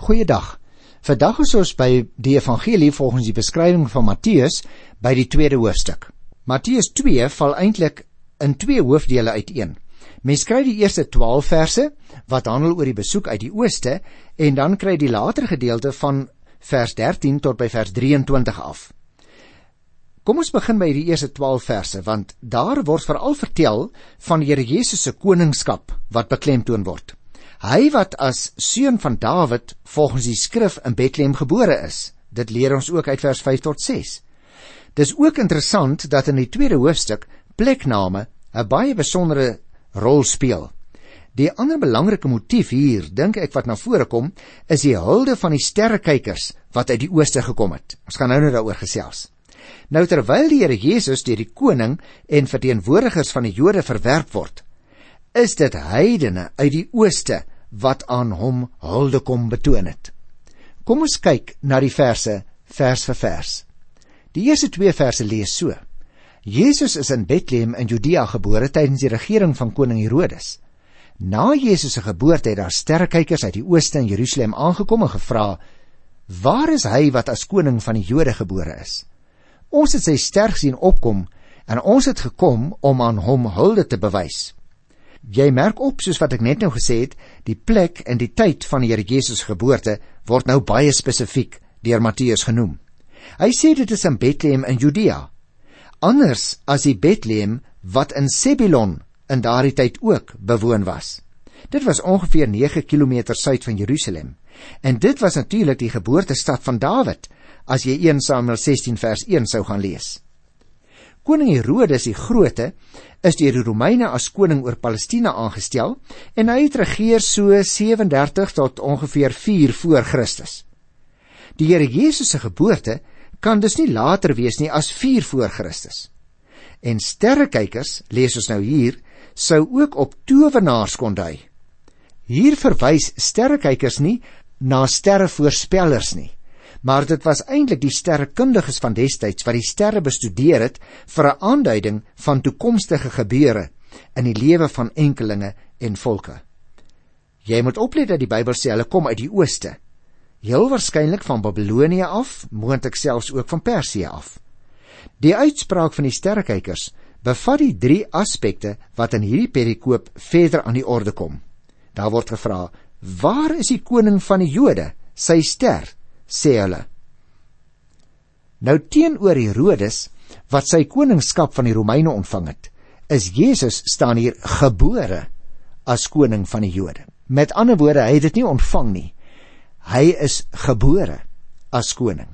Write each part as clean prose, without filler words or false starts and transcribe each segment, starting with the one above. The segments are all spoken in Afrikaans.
Goeiedag. Vandag is ons by die evangelie volgens die beskrywing van Matteus by die 2de hoofstuk. Matteus 2 val eintlik in 2 hoofdele uiteen. Mens kry die eerste 12 verse wat handel oor die besoek uit die ooste en dan kry die later gedeelte van vers 13 tot by vers 23 af. Kom ons begin by die eerste 12 verse, want daar word veral vertel van die Here Jesus se koningskap wat beklemtoon word. Hy wat as seun van Dawid volgens die skrif in Bethlehem gebore is. Dit leer ons ook uit vers 5 tot 6. Dis ook interessant dat in die 2de hoofstuk plekname 'n baie besondere rol speel. Die ander belangrike motief hier, dink ek wat na vore kom, is die hulde van die sterrekykers wat uit die ooste gekom het. Ons gaan nou daaroor gesels. Nou terwyl die Here Jesus deur die koning en verteenwoordigers van die Jode verwerp word, is dit heidene uit die ooste wat aan hom hulde kom betoon het. Kom ons kyk na die verse, vers vir vers. Die eerste 2 verse lees so: Jesus is in Bethlehem in Judea gebore tydens die regering van koning Herodes. Na Jesus se geboorte het daar sterrekykers uit die ooste in Jerusalem aangekom en gevra: waar is hy wat as koning van die Jode gebore is? Ons het sy ster gesien opkom en ons het gekom om aan hom hulde te bewys. Jy merk op, soos wat ek net nou gesê het, die plek en die tyd van die Here Jesus geboorte word nou baie spesifiek deur Matteus genoem. Hy sê dit is in Bethlehem in Judea, anders as die Bethlehem wat in Sebulon in daardie tyd ook bewoon was. Dit was ongeveer 9 kilometer suid van Jerusalem, en dit was natuurlik die geboortestad van Dawid, as jy 1 Samuel 16 vers 1 sou gaan lees. Koning Herodes die Grote is deur die Romeine as koning oor Palestina aangestel en hy het regeer so 37 tot ongeveer 4 voor Christus. Die Here Jesus se geboorte kan dus nie later wees nie as 4 voor Christus. En sterrekykers, lees ons nou hier, sou ook op towenaars kon dui. Hier verwys sterrekykers nie na sterrevoorspellers nie, maar dit was eintlik die sterrekundiges van destyds wat die sterre bestudeer het vir 'n aanduiding van toekomstige gebeure in die lewe van enkelinge en volke. Jy moet oplet dat die Bybel sê hulle kom uit die ooste, heel waarskynlik van Babilonië af, moontlik selfs ook van Persië af. Die uitspraak van die sterrekykers bevat die 3 aspekte wat in hierdie perikoop verder aan die orde kom. Daar word gevra: waar is die koning van die Jode, sy ster, sê hulle. Nou teenoor Herodes, wat sy koningskap van die Romeine ontvang het, is Jesus staan hier gebore as koning van die Jode. Met ander woorde, hy het dit nie ontvang nie. Hy is gebore as koning.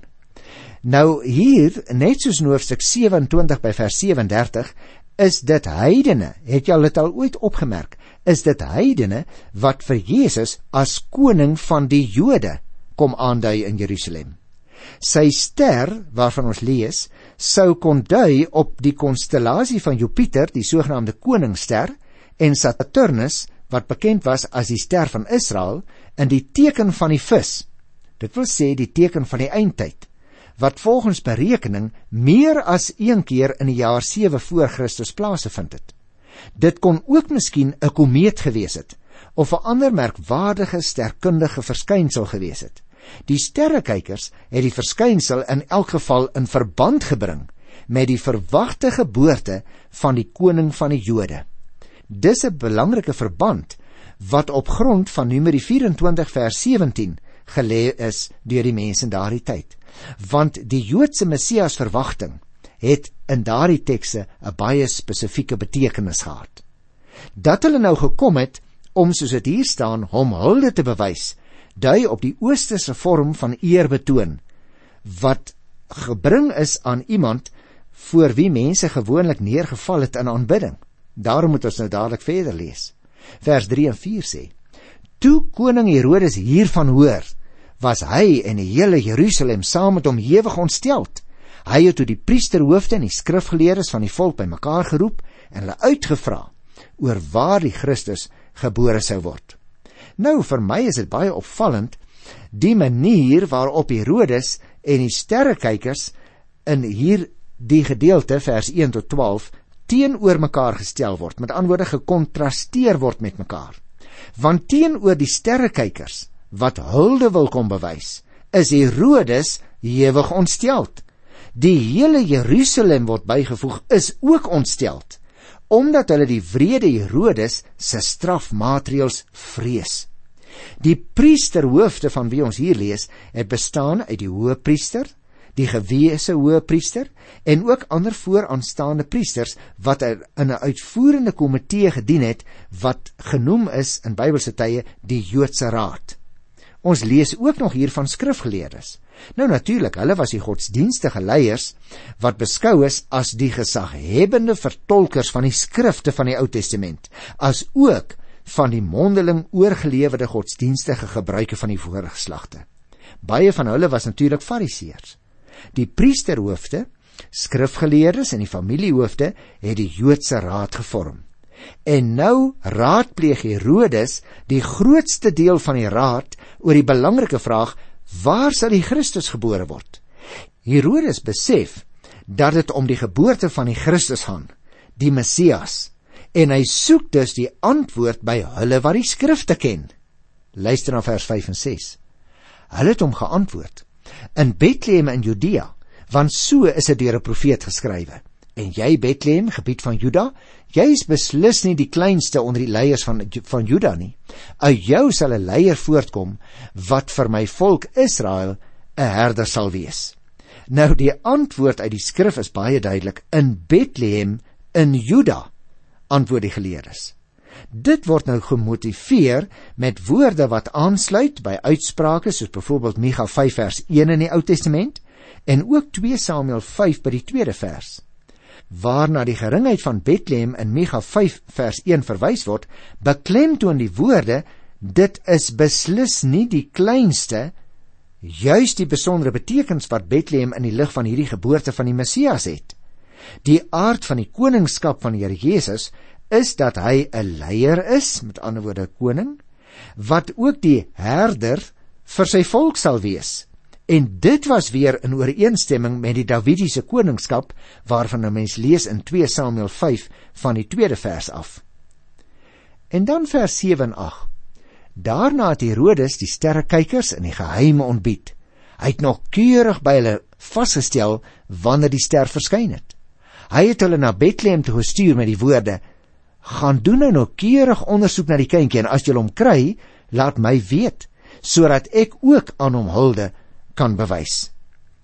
Nou hier, net soos in hoofstuk 27 by vers 37, is dit heidene, het jy dit al ooit opgemerk, is dit heidene wat vir Jesus as koning van die Jode kom aandui in Jerusalem. Sy ster, waarvan ons lees, sou kon dui op die konstellasie van Jupiter, die sogenaamde koningsster, en Saturnus, wat bekend was as die ster van Israel, in die teken van die vis, dit wil sê die teken van die eindtyd, wat volgens berekening meer as 1 keer in die jaar 7 voor Christus plaasgevind het. Dit kon ook miskien 'n komeet gewees het, of 'n ander merkwaardige sterkundige verskynsel gewees het. Die sterrekykers het die verskynsel in elk geval in verband gebring met die verwagte geboorte van die koning van die Jode. Dis 'n belangrike verband wat op grond van Numeri 24 vers 17 gelê is deur die mense in daardie tyd. Want die Joodse Messias verwagting het in daardie tekste 'n baie spesifieke betekenis gehad. Dat hulle nou gekom het om, soos dit hier staan, hom hulde te bewys, dui op die oosterse vorm van eerbetoon, wat gebring is aan iemand voor wie mense gewoonlik neergeval het in aanbidding. Daarom moet ons nou dadelik verder lees. Vers 3 en 4 sê: toe koning Herodes hiervan hoor, was hy en die hele Jerusalem saam met hom hewig ontsteld. Hy het toe die priesterhoofde en die skrifgeleerdes van die volk bymekaar geroep en hulle uitgevra oor waar die Christus gebore sou word. Nou, vir my is dit baie opvallend, die manier waarop Herodes en die sterrekykers in hier die gedeelte, vers 1 tot 12, teenoor mekaar gestel word, met ander woorde gekontrasteer word met mekaar. Want teenoor die sterrekykers wat hulde wil kom bewys, is Herodes ewig ontsteld. Die hele Jerusalem word bygevoeg, is ook ontsteld, omdat hulle die wrede Herodes se strafmaatreëls vrees. Die priesterhoofde van wie ons hier lees, het bestaan uit die hoëpriester, die gewese hoëpriester en ook ander vooraanstaande priesters wat in 'n uitvoerende komitee gedien het wat genoem is in Bybelse tye die Joodse Raad. Ons lees ook nog hier van skrifgeleerdes. Nou natuurlik, hulle was die godsdienstige leiers wat beskou is as die gesaghebbende vertolkers van die skrifte van die Ou Testament, as ook van die mondeling oorgelewerde godsdienstige gebruike van die voorgeslagte. Baie van hulle was natuurlik fariseërs. Die priesterhoofde, skrifgeleerdes en die familiehoofde het die Joodse Raad gevorm. En nou raadpleeg Herodes die grootste deel van die raad oor die belangrike vraag: waar sal die Christus gebore word? Herodes besef dat dit om die geboorte van die Christus gaan, die Messias, en hy soek dus die antwoord by hulle wat die skrifte ken. Luister na vers 5 en 6. Hulle het hom geantwoord: in Bethlehem in Judea, want so is dit deur 'n profeet geskrywe. En jy, Bethlehem, gebied van Juda, jy is beslis nie die kleinste onder die leiers van Juda nie. Uit jou sal 'n leier voortkom, wat vir my volk Israel 'n herder sal wees. Nou, die antwoord uit die skrif is baie duidelik: in Bethlehem in Juda, antwoord die geleerdes. Dit word nou gemotiveer met woorde wat aansluit by uitsprake soos byvoorbeeld Micha 5 vers 1 in die Ou Testament en ook 2 Samuel 5 by die tweede vers. Waarna die geringheid van Bethlehem in Micha 5 vers 1 verwys word, beklemtoon die woorde: dit is beslis nie die kleinste, juis die besondere betekenis wat Bethlehem in die lig van hierdie geboorte van die Messias het. Die aard van die koningskap van die Here Jesus is dat hy 'n leier is, met ander woorde 'n koning, wat ook die herder vir sy volk sal wees. En dit was weer in ooreenstemming met die Davidiese koningskap, waarvan 'n mens lees in 2 Samuel 5 van die tweede vers af. En dan vers 7 en 8. Daarna het Herodes die sterrekykers in die geheime ontbied. Hy het nog keurig by hulle vasgestel wanneer die ster verskyn het. Hy het hulle na Bethlehem toe gestuur met die woorde: gaan doen nou keurig ondersoek na die kindjie, en as jy hom kry, laat my weet, sodat ek ook aan hom hulde kan bewys.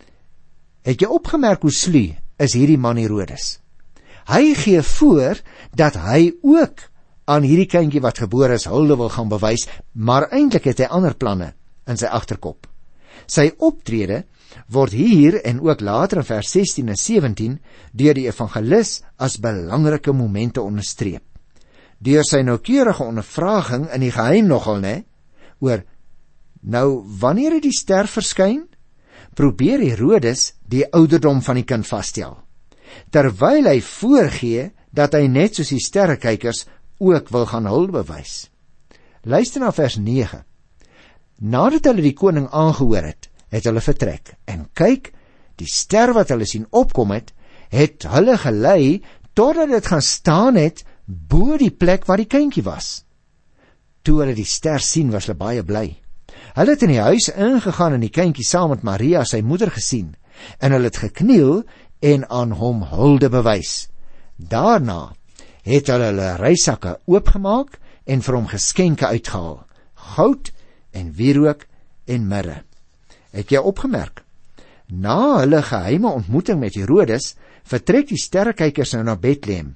Het jy opgemerk hoe sluw is hierdie man Herodes? Hy gee voor dat hy ook aan hierdie kindjie wat gebore is hulde wil gaan bewys, maar eintlik het hy ander planne in sy agterkop. Sy optrede word hier en ook later in vers 16 en 17 deur die evangelis as belangrike momente onderstreep. Deur sy noukeurige ondervraging in die geheim nogal, oor nou wanneer het die ster verskyn, probeer Herodes die ouderdom van die kind vasstel, terwyl hy voorgee dat hy net soos die sterrekykers ook wil gaan hulde bewys. Luister na vers 9. Nadat hulle die koning aangehoor het, het hulle vertrek, en kyk, die ster wat hulle sien opkom het hulle gelei totdat dit gaan staan het bo die plek waar die kindjie was. Toe hulle die ster sien, was hulle baie bly. Hulle het in die huis ingegaan en die kindjie saam met Maria, sy moeder, gesien, en hulle het gekniel en aan hom hulde bewys. Daarna het hulle reissakke oopgemaak en vir hom geskenke uitgehaal, goud en wierook en mirre. Het jy opgemerk? Na hulle geheime ontmoeting met Herodes, vertrek die sterrekykers nou na Bethlehem,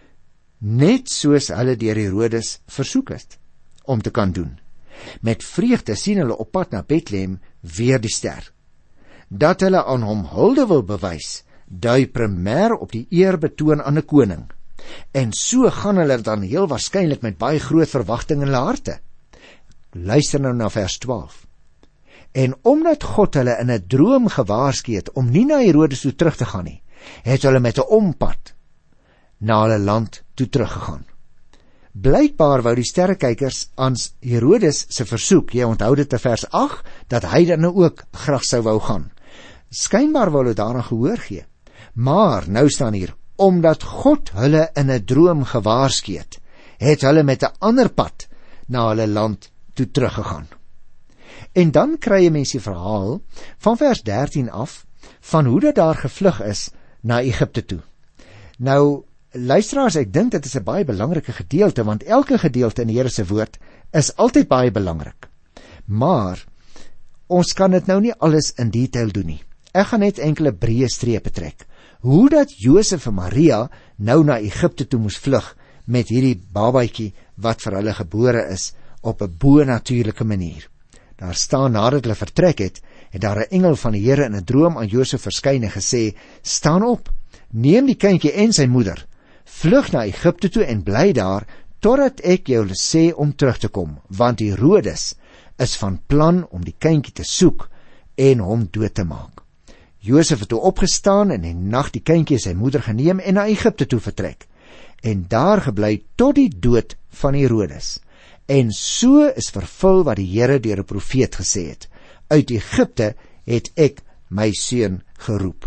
net soos hulle deur Herodes versoek het om te kan doen. Met vreugde sien hulle op pad na Bethlehem weer die ster. Dat hulle aan hom hulde wil bewys, dui primêr op die eerbetoon aan 'n koning. En so gaan hulle dan heel waarskynlik met baie groot verwagting in hulle harte. Luister nou na vers 12. En omdat God hulle in 'n droom gewaarsku het om nie na Herodes toe terug te gaan nie, het hulle met 'n ompad na hulle land toe teruggegaan. Blykbaar wou die sterrekykers aan Herodes se versoek, jy onthou dit te vers 8, dat hy dan nou ook graag sou wou gaan. Skynbaar wou hulle daaraan gehoor gee. Maar nou staan hier, omdat God hulle in 'n droom gewaarsku het, het hulle met 'n ander pad na hulle land toe teruggegaan. En dan kry jy mens die verhaal van vers 13 af, van hoe dat daar gevlug is na Egipte toe. Nou, luisteraars, ek dink dit is 'n baie belangrike gedeelte, want elke gedeelte in die Here se woord is altyd baie belangrik. Maar, ons kan dit nou nie alles in detail doen nie. Ek gaan net enkele breë strepe trek. Hoe dat Josef en Maria nou na Egipte toe moes vlug met hierdie babatjie wat vir hulle gebore is op 'n bo-natuurlike manier. Daar staan, nadat hulle vertrek het daar 'n engel van die Here in 'n droom aan Josef verskyn en gesê, staan op, neem die kindjie en sy moeder, vlug na Egipte toe en bly daar, totdat ek jou sê om terug te kom, want Herodes is van plan om die kindjie te soek en hom dood te maak. Josef het toe opgestaan en in die nag die kindjie en sy moeder geneem en na Egipte toe vertrek, en daar gebly tot die dood van Herodes. En so is vervul wat die Here deur 'n profeet gesê het, uit Egipte het ek my seun geroep.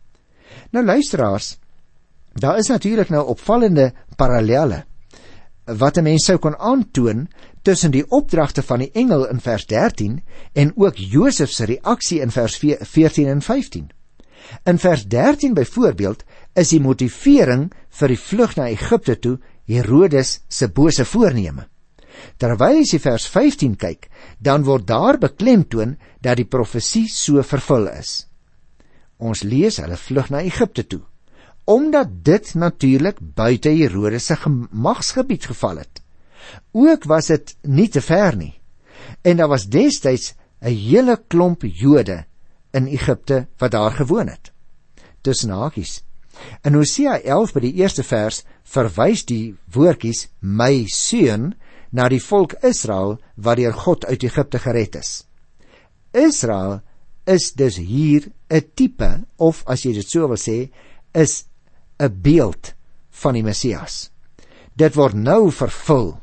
Nou luisteraars, daar is natuurlik nou opvallende parallelle, wat 'n mens sou kon aantoon tussen die opdragte van die engel in vers 13 en ook Josef se reaksie in vers 14 en 15. In vers 13 byvoorbeeld is die motivering vir die vlug na Egipte toe Herodes se bose voorneme. Terwyl jy vers 15 kyk, dan word daar beklemtoon dat die profesie so vervul is. Ons lees hulle vlug na Egipte toe, omdat dit natuurlik buite Herodes se magsgebied geval het. Ook was dit nie te ver nie, en daar was destyds 'n hele klomp Jode in Egipte wat daar gewoon het. Tussen hakies. In Hosea 11 by die eerste vers verwys die woordjies my seun na die volk Israel wat deur God uit Egipte gered is. Israel is dus hier 'n tipe, of as jy dit so wil sê, is 'n beeld van die Messias. Dit word nou vervul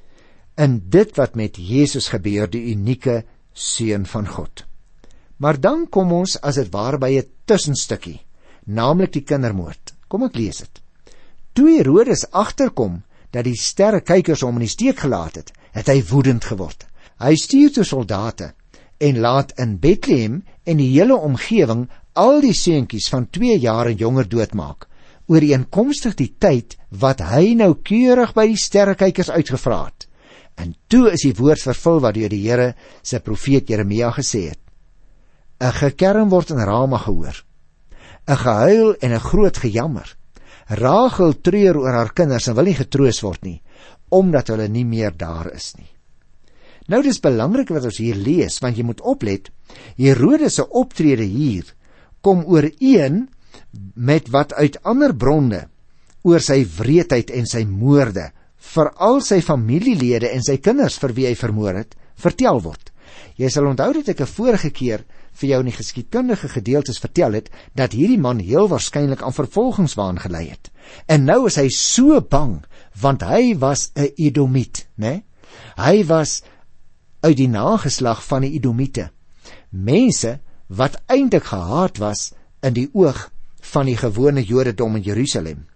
in dit wat met Jesus gebeur, die unieke seun van God. Maar dan kom ons as dit ware by 'n tussenstukkie, naamlik die kindermoord. Kom ek lees dit. Toe Herodes agterkom dat die sterrekykers hom in die steek gelaat het, het hy woedend geword. Hy stuur toe soldate en laat in Bethlehem en die hele omgewing al die seentjies van 2 jaar en jonger doodmaak, ooreenkomstig die tyd wat hy noukeurig by die sterrekykers uitgevra het. En toe is die woord vervul wat deur die Here se profeet Jeremia gesê het. 'n gekerm word in Rama gehoor, 'n gehuil en 'n groot gejammer. Rachel treur oor haar kinders en wil nie getroos word nie, omdat hulle nie meer daar is nie. Nou dis belangrik wat ons hier lees, want jy moet oplet, Herodes se optrede hier kom ooreen met wat uit ander bronne oor sy wreedheid en sy moorde, veral sy familielede en sy kinders vir wie hy vermoor het, vertel word. Jy sal onthou dat ek 'n vorige keer vir jou in die geskiedkundige gedeeltes vertel het, dat hierdie man heel waarskynlik aan vervolgingswaan gelei het. En nou is hy so bang, want hy was 'n Edomiet, né? Hy was uit die nageslag van die Edomiete. Mense wat eintlik gehaat was in die oog van die gewone Jodendom in Jerusalem.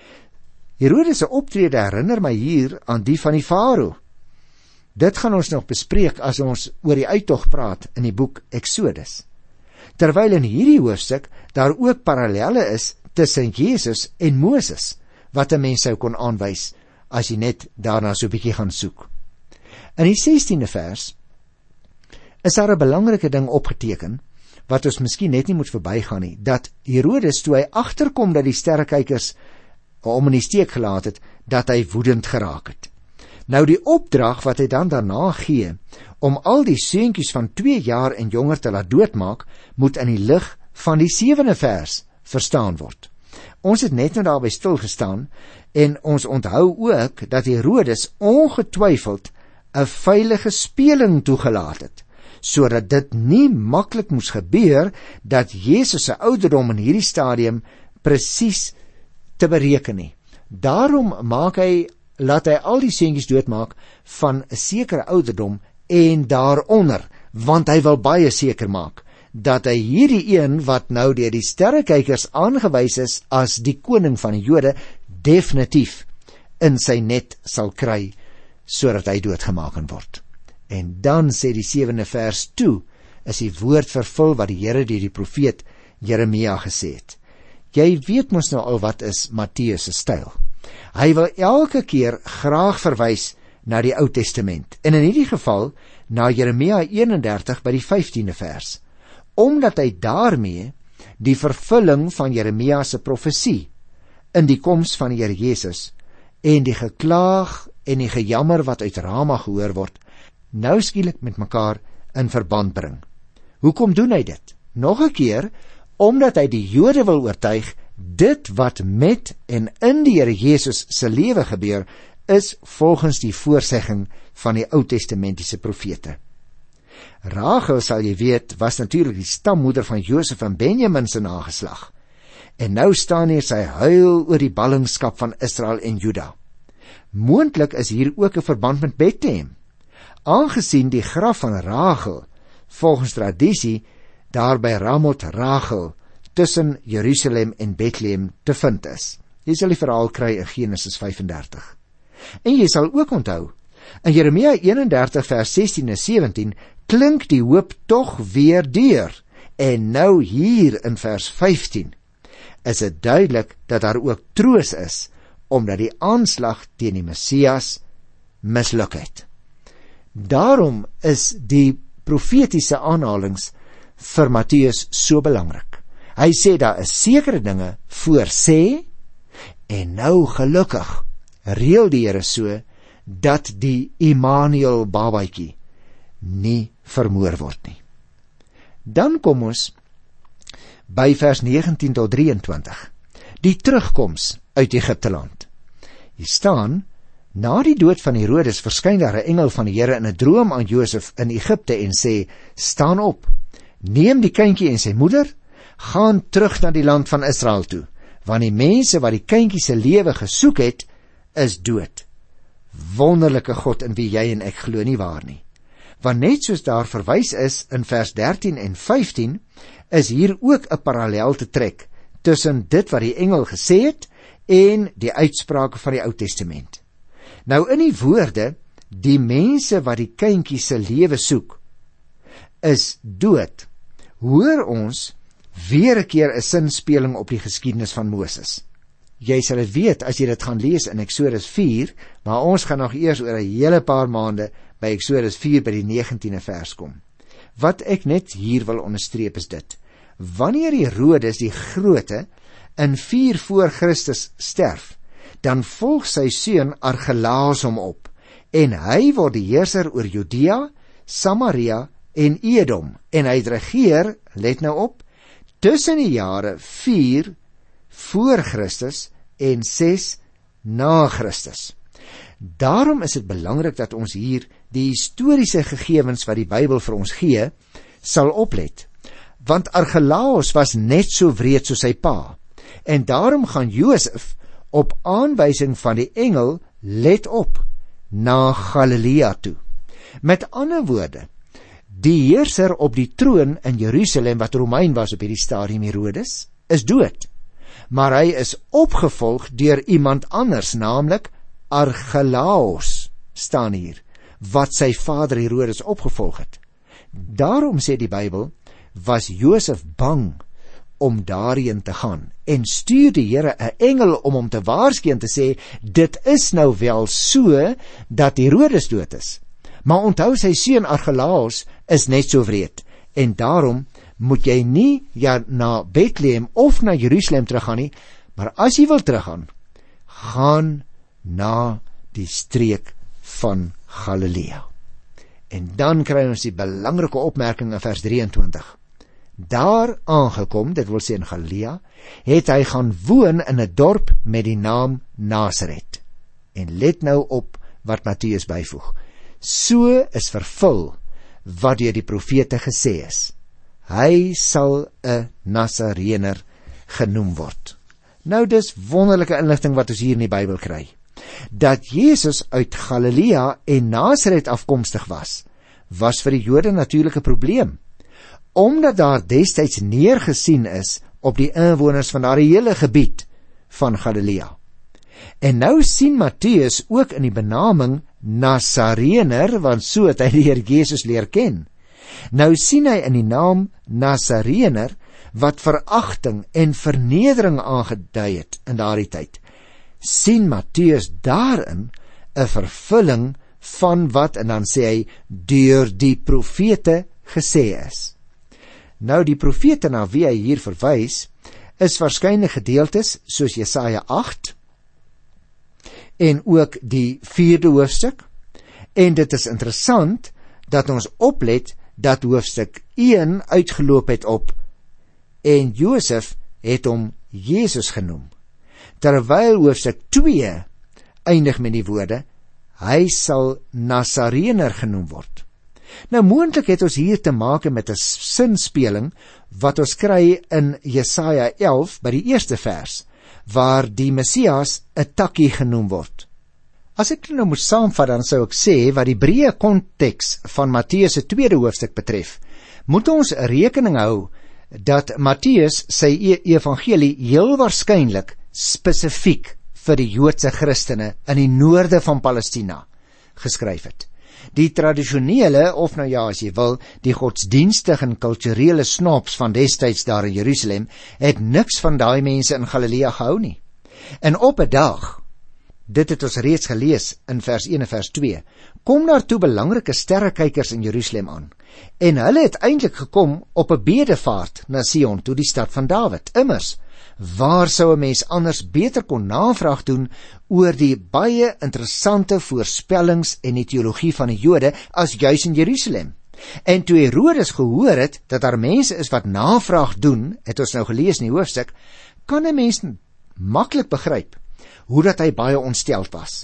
Herodes se optrede herinner my hier aan die van die Farao. Dit gaan ons nog bespreek as ons oor die uittog praat in die boek Exodus. Terwyl in hierdie hoofstuk daar ook parallelle is tussen Jesus en Moses, wat 'n mens sou kon aanwys as jy net daarna so 'n bietjie gaan soek. In die 16de vers is daar 'n belangrike ding opgeteken, wat ons miskien net nie moet verbygaan nie, dat Herodes, toe hy agterkom dat die sterrekykers hom in die steek gelaat het, dat hy woedend geraak het. Nou die opdrag wat hy dan daarna gee, om al die seentjies van 2 jaar en jonger te laat doodmaak, moet in die lig van die 7de vers verstaan word. Ons het net nou daarby stilgestaan, en ons onthou ook dat Herodes ongetwyfeld 'n veilige speling toegelaat het, sodat dit nie maklik moes gebeur dat Jesus se ouderdom in hierdie stadium presies te bereken nie. Daarom laat hy al die seentjies doodmaak van 'n sekere ouderdom en daaronder, want hy wil baie seker maak dat hy hierdie een wat nou deur die sterrekykers aangewys is as die koning van die Jode, definitief in sy net sal kry, sodat hy doodgemaak kan word. En dan sê die 7de vers, toe is die woord vervul wat die Here deur die profeet Jeremia gesê het. Jy weet mos nou al wat is Matteus se styl. Hy wil elke keer graag verwys na die Ou Testament, en in hierdie geval na Jeremia 31 by die 15de vers, omdat hy daarmee die vervulling van Jeremia se profesie in die koms van die Here Jesus en die geklaag en die gejammer wat uit Rama gehoor word, nou skielik met mekaar in verband bring. Hoekom doen hy dit? Nog 'n keer, omdat hy die Jode wil oortuig, dit wat met en in die Here Jesus se lewe gebeur, is volgens die voorsegging van die Ou Testamentiese profete. Rachel, sal jy weet, was natuurlik die stammoeder van Josef en Benjamin se nageslag. En nou staan hier sy huil oor die ballingskap van Israel en Juda. Moontlik is hier ook 'n verband met Bethlehem, aangesien die graf van Rachel volgens tradisie daar by Ramoth Rachel tussen Jerusalem en Bethlehem te vind is. Jy sal die verhaal kry in Genesis 35. En jy sal ook onthou, in Jeremia 31 vers 16 en 17 klink die hoop tog weer deur. En nou hier in vers 15 is dit duidelik dat daar ook troos is, omdat die aanslag teen die Messias misluk het. Daarom is die profetiese aanhalings vir Matteus so belangrik. Hy sê daar is sekere dinge voorsê, en nou gelukkig reël die Here so, dat die Immanuel babatjie nie vermoor word nie. Dan kom ons by vers 19 tot 23, die terugkoms uit Egipteland. Hier staan, na die dood van Herodes verskyn daar 'n engel van die Here in 'n droom aan Josef in Egipte en sê, staan op, neem die kindjie en sy moeder, gaan terug na die land van Israel toe, want die mense wat die kindjie se lewe gesoek het, is dood. Wonderlike God in wie jy en ek glo, nie waar nie. Want net soos daar verwys is in vers 13 en 15, is hier ook 'n parallel te trek tussen dit wat die engel gesê het en die uitsprake van die Ou Testament. Nou in die woorde, die mense wat die kindjie se lewe soek, is dood, hoor ons weer 'n keer 'n sinspeling op die geskiedenis van Moses. Jy sal dit weet as jy dit gaan lees in Eksodus 4, maar ons gaan nog eers oor 'n hele paar maande by Eksodus 4 by die 19de vers kom. Wat ek net hier wil onderstreep is dit: wanneer Herodes die Grote in 4 voor Christus sterf, dan volg sy seun Argelaas hom op, en hy word die heerser oor Judea, Samaria en Edom, en hy het regeer, let nou op, tussen die jare 4 voor Christus en 6 na Christus. Daarom is dit belangrik dat ons hier die historiese gegevens wat die Bybel vir ons gee, sal oplet. Want Argelaos was net so wreed soos sy pa, en daarom gaan Josef op aanwysing van die engel, let op, na Galilea toe. Met ander woorde, die heerser op die troon in Jerusalem, wat Romein was op hierdie stadium, Herodes, is dood. Maar hy is opgevolg deur iemand anders, naamlik Argelaos, staan hier, wat sy vader Herodes opgevolg het. Daarom sê die Bybel, was Josef bang om daarheen te gaan, en stuur die Here 'n engel om hom te waarsku en te sê, dit is nou wel so, dat Herodes dood is. Maar onthou, sy seun Argelaos is net so wreed, en daarom moet jy nie na Bethlehem of na Jerusalem teruggaan nie, maar as jy wil teruggaan, gaan na die streek van Galilea. En dan kry ons die belangrike opmerking in vers 23. Daar aangekom, dit wil sê in Galilea, het hy gaan woon in 'n dorp met die naam Nasaret. En let nou op wat Matteus byvoeg. So is vervul wat deur die profete gesê is. Hy sal 'n Nasarener genoem word. Nou dis wonderlike inligting wat ons hier in die Bybel kry. Dat Jesus uit Galilea en Nasaret afkomstig was vir die Jode natuurlik 'n probleem, omdat daar destyds neergesien is op die inwoners van daardie hele gebied van Galilea. En nou sien Matteus ook in die benaming Nasarener, want so het hy die Here Jesus leer ken. Nou sien hy in die naam Nasarener wat veragting en vernedering aangedui het in daardie tyd, sien Matteus daarin 'n vervulling van wat, en dan sê hy, deur die profete gesê is. Nou die profete na wie hy hier verwys, is waarskynlik gedeeltes soos Jesaja 8 en ook die 4de hoofstuk, en dit is interessant dat ons oplet dat hoofstuk 1 uitgeloop het op en Josef het hom Jesus genoem, terwyl hoofstuk 2 eindig met die woorde, hy sal Nasarener genoem word. Nou moontlik het ons hier te maak met 'n sinspeling wat ons kry in Jesaja 11 by die eerste vers, waar die Messias 'n takkie genoem word. As ek nou moet saamvat, dan sou ek sê, wat die breë konteks van Matteus se 2de hoofstuk betref, moet ons rekening hou dat Matteus sy evangelie heel waarskynlik spesifiek vir die Joodse Christene in die noorde van Palestina geskryf het. Die tradisionele, of nou ja, as jy wil, die godsdienstige en kulturele snobs van destyds daar in Jerusalem, het niks van daai mense in Galilea gehou nie. En op 'n dag, dit het ons reeds gelees in vers 1 en vers 2, kom daar toe belangrike sterrekykers in Jerusalem aan, en hulle het eintlik gekom op 'n bedevaart na Sion, toe die stad van Dawid. Immers, waar sou 'n mens anders beter kon navraag doen oor die baie interessante voorspellings en die teologie van die Jode as juis in Jerusalem? En toe Herodes gehoor het dat daar mense is wat navraag doen, het ons nou gelees in die hoofstuk, kan 'n mens maklik begryp hoe dat hy baie ontsteld was.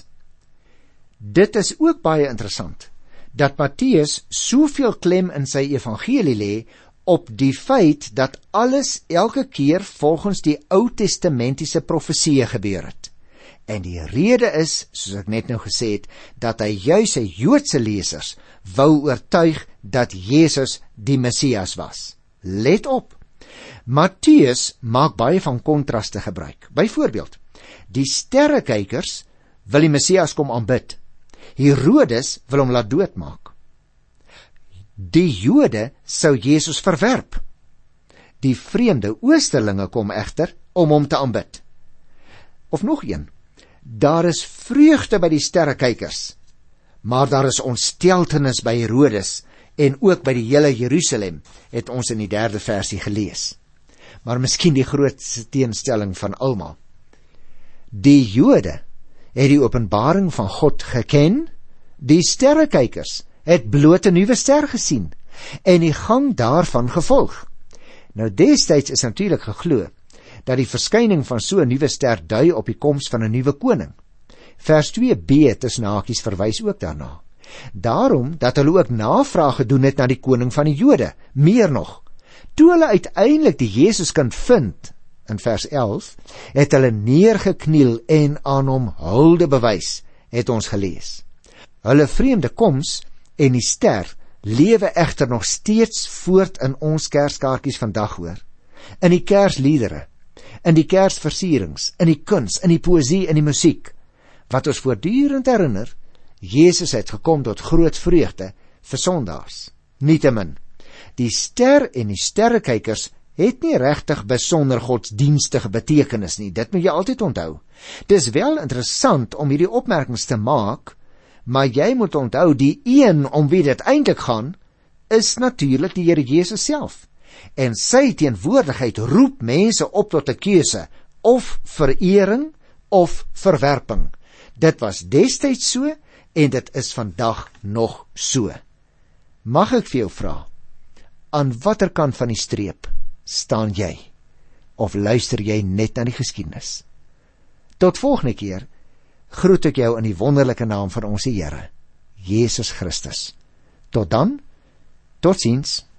Dit is ook baie interessant dat Matteus soveel klem in sy evangelie lê op die feit dat alles elke keer volgens die Ou Testamentiese profeseë gebeur het. En die rede is, soos ek net nou gesê het, dat hy juis sy Joodse lesers wou oortuig dat Jesus die Messias was. Let op, Matteus maak baie van kontraste gebruik. Byvoorbeeld, die sterrekykers wil die Messias kom aanbid. Herodes wil hom laat doodmaak. Die Jode sou Jesus verwerp. Die vreemde oosterlinge kom egter om hom te aanbid. Of nog een, daar is vreugde by die sterrekykers, maar daar is ontsteltenis by Herodes en ook by die hele Jerusalem, het ons in die 3de versie gelees. Maar miskien die grootste teenstelling van almal. Die Jode het die openbaring van God geken, die sterrekykers het bloot 'n nuwe ster gesien en die gang daarvan gevolg. Nou destyds is natuurlik geglo dat die verskyning van so 'n nuwe ster dui op die koms van 'n nuwe koning. Vers 2b tussen hakies verwys ook daarna. Daarom dat hulle ook navraag gedoen het na die koning van die Jode. Meer nog, toe hulle uiteindelik die Jesuskind vind, in vers 11, het hulle neergekniel en aan hom hulde bewys, het ons gelees. Hulle vreemde koms en die ster lewe egter nog steeds voort in ons kerskaartjies vandag hoor. In die kersliedere, in die kersversierings, in die kuns, in die poësie, in die musiek, wat ons voortdurend herinner, Jesus het gekom tot groot vreugde vir sondaars. Nietemin, die ster en die sterrekykers het nie regtig besonder godsdienstige betekenis nie, dit moet jy altyd onthou. Dis wel interessant om hierdie opmerkings te maak, maar jy moet onthou, die een om wie dit eintlik gaan, is natuurlik die Here Jesus self. En sy teenwoordigheid roep mense op tot 'n keuse, of verering of verwerping. Dit was destyds so, en dit is vandag nog so. Mag ek vir jou vra, aan watter kant van die streep staan jy? Of luister jy net na die geskiedenis? Tot volgende keer groet ek jou in die wonderlike naam van ons Here, Jesus Christus. Tot dan, totsiens.